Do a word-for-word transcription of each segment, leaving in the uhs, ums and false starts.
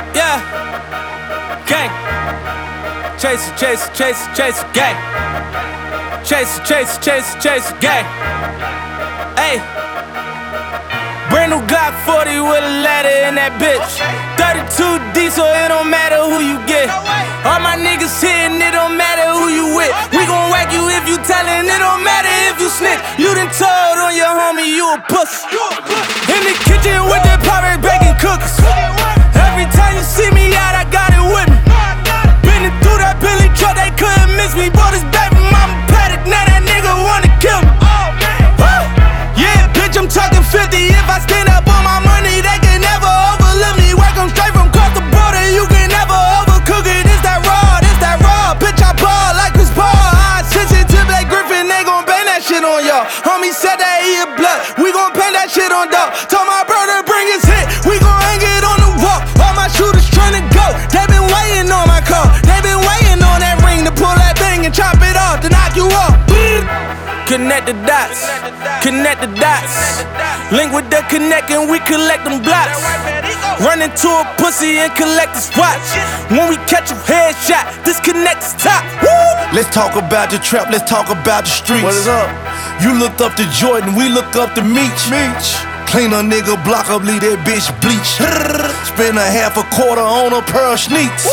Yeah, gang. Chaser, chaser, chaser, chaser, gang. Chaser, chaser, chaser, chaser, gang. Hey. Brand new Glock forty with a ladder in that bitch. thirty-two D, so it don't matter who you get. All my niggas hitting, it don't matter who you with. We gon' whack you if you tellin', it don't matter if you snitch. You done told on your homie, you a pussy. In the kitchen with that pirate baking cookies. Every time you see me out, I got it with me. Been through that Billy truck, they couldn't miss me. Bought his baby mama paddock, now that nigga wanna kill me. Yeah, bitch, I'm talking fifty. If I stand up on my money, they can never overlook me. Work 'em straight from across the border, you can never overcook it. It's that raw, it's that raw. Bitch, I ball like Chris Paul. I switch it to Blake Griffin, they gon' bang that shit on y'all. Homie said that he a blood, we gon' paint that shit on dog. Told my brother bring his hit, we gon' hang it on the wall. All my shooters tryna go, they been waiting on my call. They been waiting on that ring to pull that thing and chop it off, to knock you off. Connect the dots, connect the dots. Link with the connect and we collect them blocks. Run into a pussy and collect the spots. When we catch a headshot, disconnect the top. Woo! Let's talk about the trap, let's talk about the streets. What is up? You look up to Jordan, we look up to Meech. Meech. Clean a nigga block up, leave that bitch bleach. Spend a half a quarter on a pair of sneaks.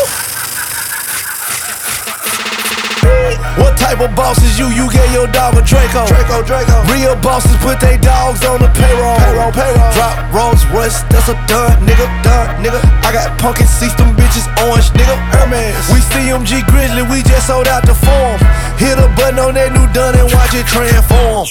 What type of boss is you? You gave your dog a Draco. Draco, Draco. Real bosses put they dogs on the payroll. Payroll, payroll. Drop Rolls Royce, that's a done, nigga, done, nigga. I got pumpkin seats, them bitches orange, nigga. Hermes. We C M G Grizzly, we just sold out the form. Hit a button on that new done and watch it transform.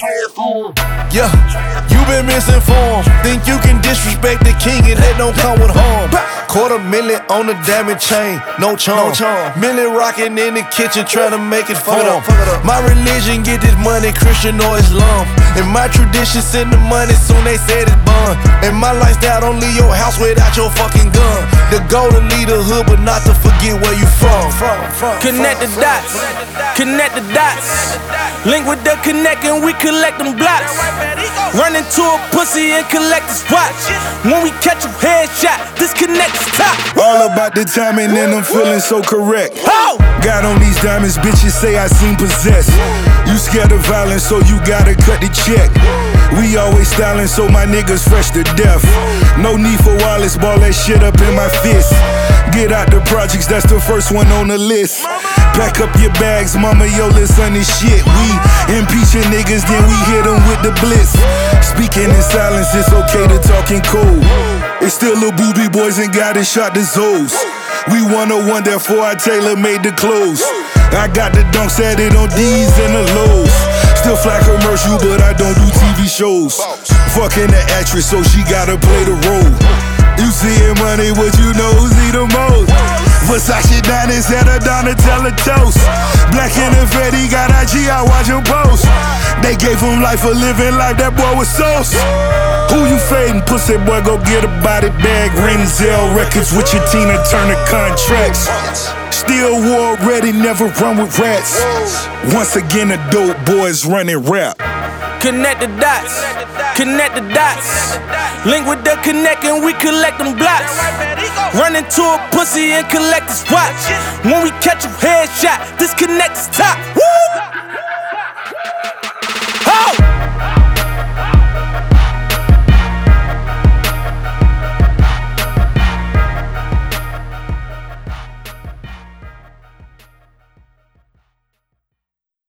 Yeah, you been misinformed. Think you can disrespect the king and that don't come with harm. Quarter million on the diamond chain, no charm. No charm. Million rockin' in the kitchen trying to make it Fuck it form. up, fuck it up. My religion get this money, Christian or Islam. And my tradition send the money soon they said it's bun. And my lifestyle don't leave your house without your fucking gun. The goal to lead the hood, but not to forget where you from. From, from, Connect the from, dots, connect the dots. Link with the connect and we collect them blocks. Run into a pussy and collect the spots. When we catch a headshot, disconnect the top. All about the timing and I'm feeling so correct. Oh! Got on these diamonds, bitches say I seem possessed. You scared of violence, so you gotta cut the check. We always styling, so my niggas fresh to death. No need for wireless, ball that shit up in my fist. Get out the projects, that's the first one on the list. Pack up your bags, mama, yo, listen this shit. We impeaching niggas, then we hit them with the blitz. Speaking in silence, it's okay to talk in code. It's still a booby boys and got it shot the Zoes. We one oh one, therefore I tailor-made the clothes. I got the dunks at it on D's and the lows. Still fly commercial, but I don't do T V shows. Fucking the actress, so she gotta play the role. You seeing money, what you know see the most. Versace diamonds at a Donatella toast. Black and the Freddy got I G, I watch him post. They gave him life for living life, that boy was sauce. Who you fading? Pussy boy, go get a body bag. Renzel Records with your Tina Turner contracts. Still war ready, never run with rats. Once again, the dope boys running rap. Connect the dots, connect the dots. Link with the connect and we collect them blocks. Run into a pussy and collect the spots. When we catch a headshot, disconnect the top. Woo!